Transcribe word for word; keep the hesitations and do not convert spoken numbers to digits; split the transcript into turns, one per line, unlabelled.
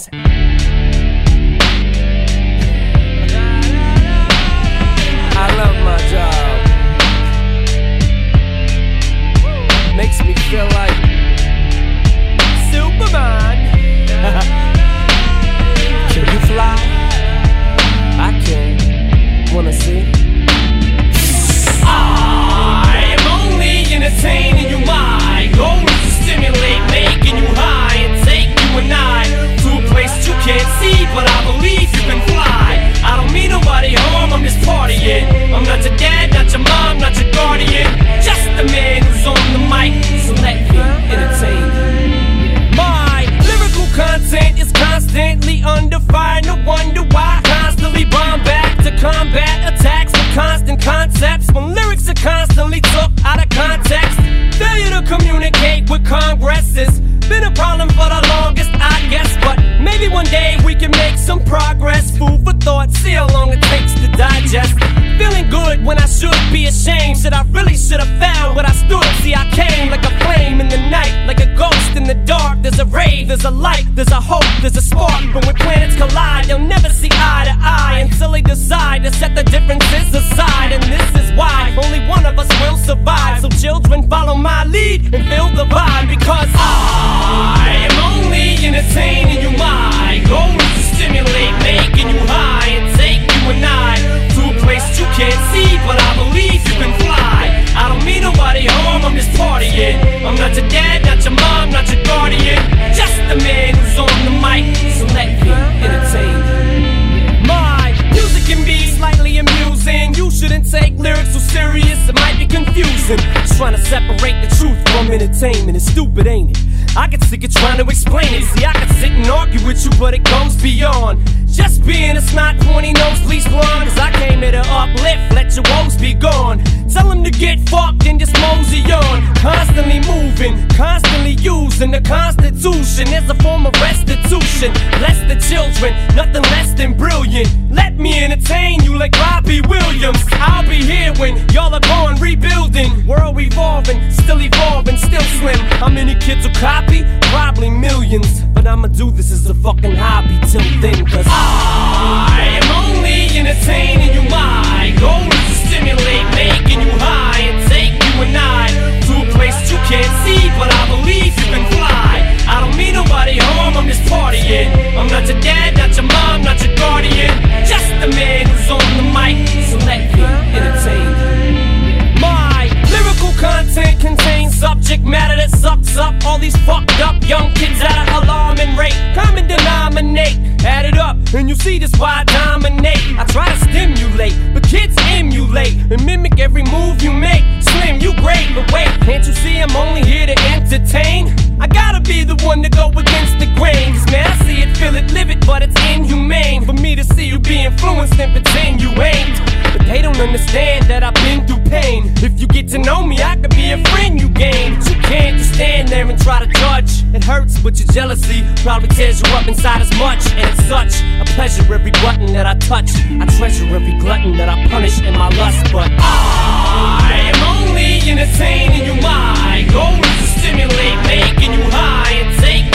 I love my job. Makes me feel like Superman. Can you fly? I can. Wanna see?
I am only entertaining you. My goal is to stimulate, making you high, and take you and I to a place you can't see, but I believe you can fly. I don't mean nobody harm, I'm just partying. I'm not your dad, not your mom, not your guardian, just the man who's on the mic, so let me entertain you.
My lyrical content is constantly under fire. No wonder why I constantly bomb back to combat attacks with constant concepts. When lyrics are constantly took out of context, failure to communicate with congresses been a problem for the longest, I guess. But maybe one day we can make some progress. Food for thought, see how long it takes to digest. Feeling good when I should be ashamed. Said I really should have found what I stood. See, I came like a flame in the night, like a ghost in the dark. There's a ray, there's a light, there's a hope, there's a spark. But when planets collide, they'll never see eye to eye until they decide to set the differences aside. And this is why only one of us will survive. So children, follow my lead and feel the vibe, because
I am only entertaining you. My goal is to stimulate, making you high, and take you and I to a place you can't see, but I believe you can fly. I don't mean nobody harm, I'm just partying. I'm not your dad, not your mom, not your guardian, just the man who's on the mic, so let me entertain you.
My music can be slightly amusing. You shouldn't take lyrics so serious, it might be confusing. Just trying to separate the truth from entertainment. It's stupid, ain't it? I get sick of trying to explain it. See, I can sit and argue with you, but it goes beyond just being a snot, pointy nose, please blonde. Cause I came here to uplift, let your woes be gone. Tell them to get fucked and just mosey on. Constantly moving, constantly using the Constitution as a form of restitution. Bless the children, nothing less than brilliant. Let me entertain you like Robbie Williams. I'll be here when y'all are gone, rebuilding. World evolving, still evolving, still slim. How many kids will copy? Probably millions. But I'ma do this as a fucking hobby till then, cause
I am only entertaining you. My goal is to stimulate, making you high, and take you and I to a place you can't see, but I believe you can fly. I don't mean nobody harm, I'm just partying. I'm not your dad, not your mom, not your guardian, just the man who's on the mic, so let me entertain you.
My lyrical content contains subject matter that sucks up all these fucked up young kids at an alarming rate. Common denominate, add it up, and you see this why I dominate. I try to stimulate, but kids emulate and mimic every move you make. Slim, you great, but wait, can't you see I'm only here to entertain? I gotta be the one to go against the grain. Cause man, I see it, feel it, live it, but it's inhumane for me to see you be influenced and pretend you ain't. But they don't understand that I've been through pain. If you get to know me, I could be a friend you gain. But you can't just stand there and try to judge. It hurts, but your jealousy probably tears you up inside as much. And it's such a pleasure every button that I touch. I treasure every glutton that I punish in my lust. But
I am only entertaining you. My goal is to stimulate, making you high, and take